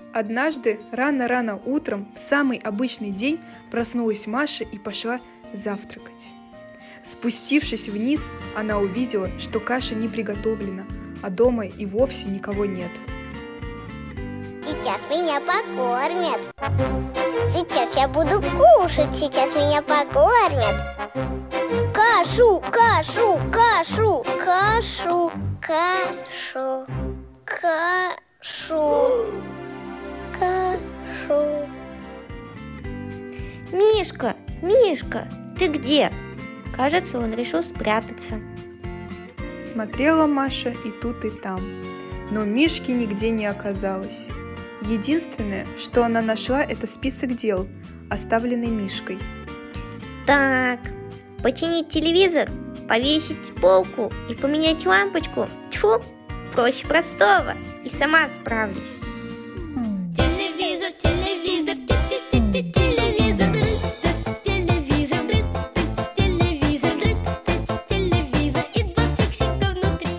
Однажды рано-рано утром, в самый обычный день, проснулась Маша и пошла завтракать. Спустившись вниз, она увидела, что каша не приготовлена, а дома и вовсе никого нет. Сейчас меня покормят. Сейчас я буду кушать, сейчас меня покормят. Кашу, кашу, кашу, кашу, кашу, кашу, кашу. Мишка, Мишка, ты где? Кажется, он решил спрятаться. Смотрела Маша и тут, и там, но Мишки нигде не оказалось. Единственное, что она нашла, это список дел, оставленный Мишкой. Так, починить телевизор, повесить полку и поменять лампочку. Тьфу, проще простого, и сама справлюсь. Телевизор, телевизор, телевизор, телевизор, телевизор, телевизор и два фиксика внутри.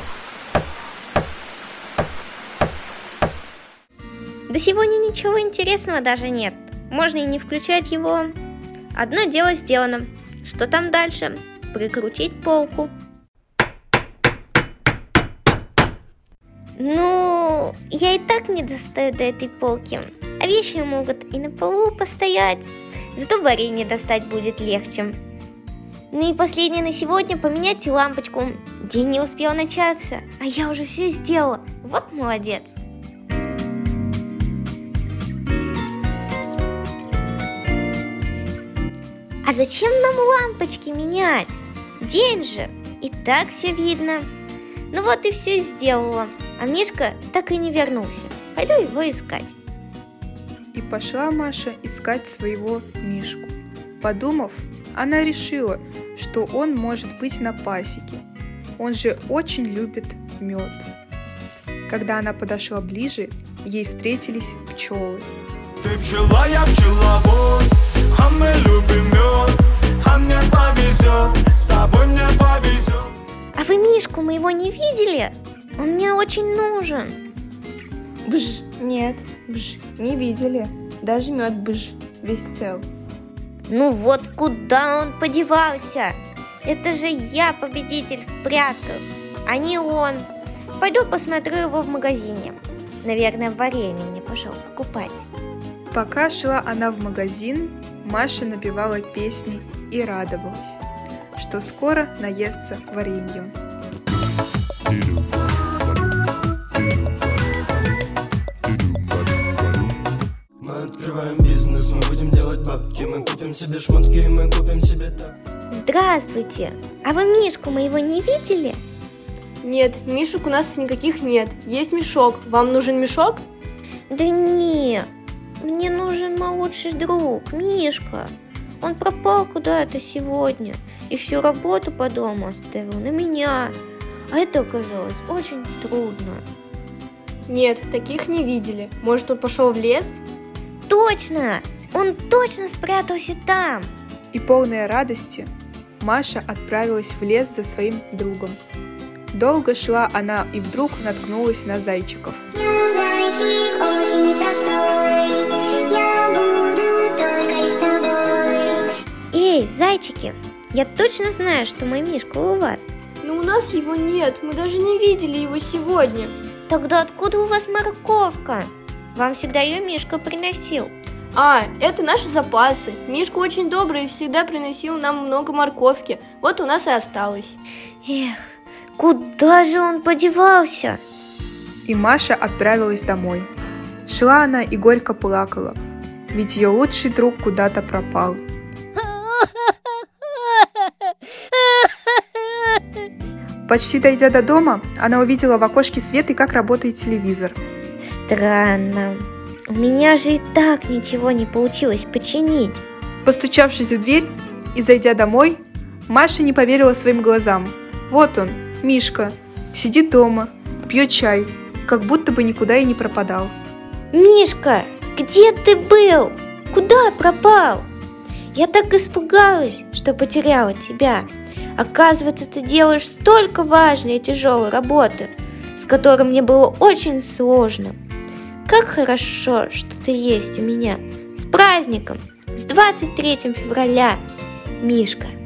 Да сегодня ничего интересного даже нет. Можно и не включать его. Одно дело сделано. Что там дальше? Прикрутить полку. Ну, я и так не достаю до этой полки. А вещи могут и на полу постоять. Зато варенье достать будет легче. Ну и последнее на сегодня — поменять лампочку. День не успел начаться, а я уже все сделала. Вот молодец. А зачем нам лампочки менять? День же, и так все видно. Ну вот и все сделала, а Мишка так и не вернулся. Пойду его искать. И пошла Маша искать своего Мишку. Подумав, она решила, что он может быть на пасеке. Он же очень любит мед. Когда она подошла ближе, ей встретились пчелы. Ты пчела, я пчеловод, а мы любим мед, а мне повезет, с тобой мне повезет. А вы Мишку моего не видели? Он мне очень нужен. Бж, нет, бж, не видели. Даже мед бж, весь цел. Ну вот куда он подевался? Это же я победитель в прятках, а не он. Пойду посмотрю его в магазине. Наверное, варенье мне пошел покупать. Пока шла она в магазин, Маша напевала песни и радовалась, что скоро наестся вареньем. Мы открываем бизнес, мы будем делать бабки, мы купим себе шмотки, мы купим себе так. Здравствуйте! А вы Мишку моего не видели? Нет, мишек у нас никаких нет. Есть мешок. Вам нужен мешок? Да не, мне нужен мой лучший друг, Мишка. Он пропал куда-то сегодня и всю работу по дому оставил на меня. А это оказалось очень трудно. Нет, таких не видели. Может, он пошел в лес? Точно! Он точно спрятался там! И полная радости Маша отправилась в лес за своим другом. Долго шла она и вдруг наткнулась на зайчиков. Я зайчик очень непростой, я буду только лишь с тобой. Эй, зайчики, я точно знаю, что мой Мишка у вас. Но у нас его нет, мы даже не видели его сегодня. Тогда откуда у вас морковка? Вам всегда ее Мишка приносил. А, это наши запасы. Мишка очень добрый и всегда приносил нам много морковки. Вот у нас и осталось. Эх, куда же он подевался? И Маша отправилась домой. Шла она и горько плакала, ведь ее лучший друг куда-то пропал. Почти дойдя до дома, она увидела в окошке свет и как работает телевизор. Странно. У меня же и так ничего не получилось починить. Постучавшись в дверь и зайдя домой, Маша не поверила своим глазам. Вот он, Мишка, сидит дома, пьет чай, как будто бы никуда и не пропадал. Мишка, где ты был? Куда пропал? Я так испугалась, что потеряла тебя. Оказывается, ты делаешь столько важной и тяжелой работы, с которой мне было очень сложно. Как хорошо, что ты есть у меня. С праздником! С 23 февраля, Мишка!